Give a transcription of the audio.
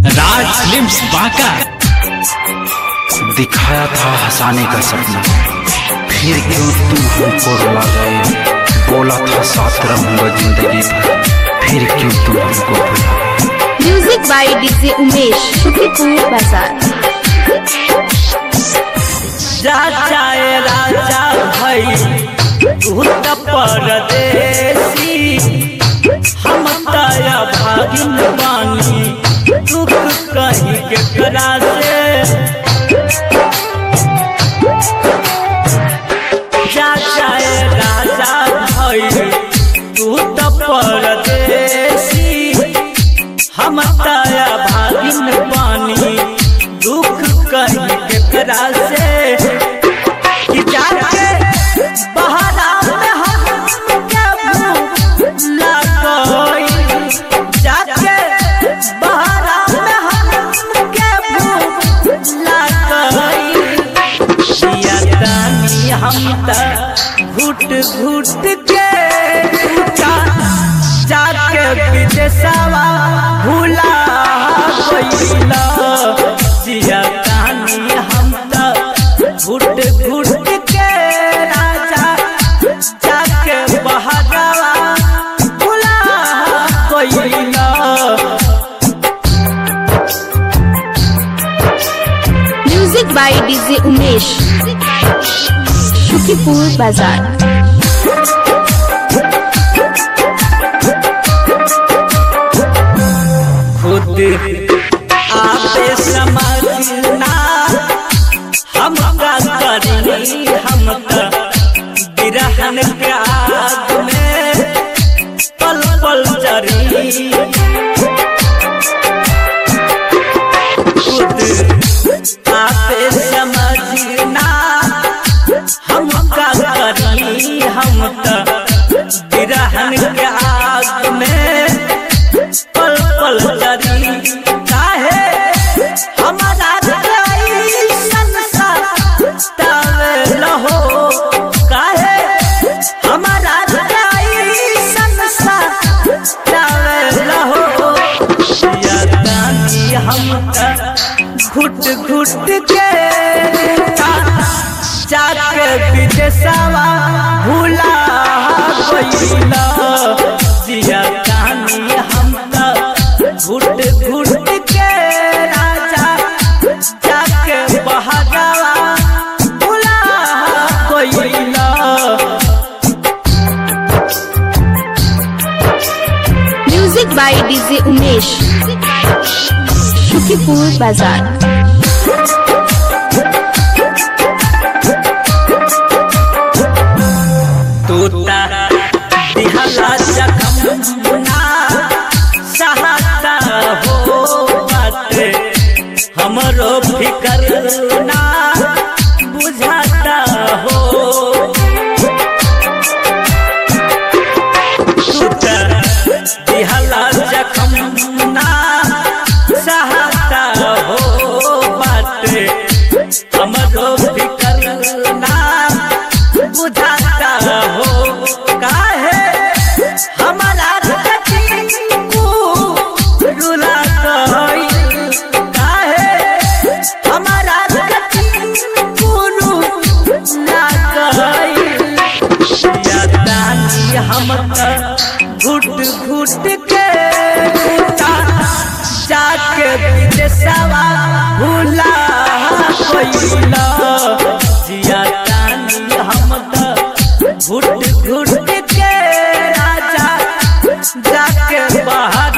राज films Banka. दिखाया था हंसाने का सपना, फिर क्यों तुम हमको रुला गए। बोला था साथ रहूंगा जिंदगी भर, फिर क्यों तुम हमको भुला गए। Music by DJ Umesh, Shukripur बाजार। राजा भाई तू त परदेसी, हम तया भागिन बानी दुख कहीं के करा से। राजा भाई तू त परदेसी, हम तया भागिन बानी दुख कहीं के करा से। हम घुट घुट के जाके विदेशवा भूला गइला। जिया कहानी हम घुट घुट के राजा जाके बहरावा भूला गइला। Music by DJ Umesh, Shukripur बाजार। खुद आपे समझना हम का करी, हम बिरहन के आग में पल पल चरी। खुद आपे समझना हम का करी, हम बिरहन के आग में पल पल चरी। काहे हमारा संसार लहो, काहे हमारा संसार लहो। हम घुट घुट के जाके विदेशवा भूला गइला। जिया कहानी हम घुट घुट के राजा जाके बहरावा भूला गइला। Music by DJ Umesh, Shukripur बाजार। तोता दिहला जखम ना सहता हो बाटे, हमरो फिकर ना बुझाता हो। तोता दिहला जखम ना सहता हो बाटे, हमरो फिकर ना बुझाता हो। काहे हमारा रुला गइल, काहे हमारा रुला गइल। हम घुट घुट के जाके विदेशवा भूला गइला। जिया हम घुट घुट के राजा जाके बाहर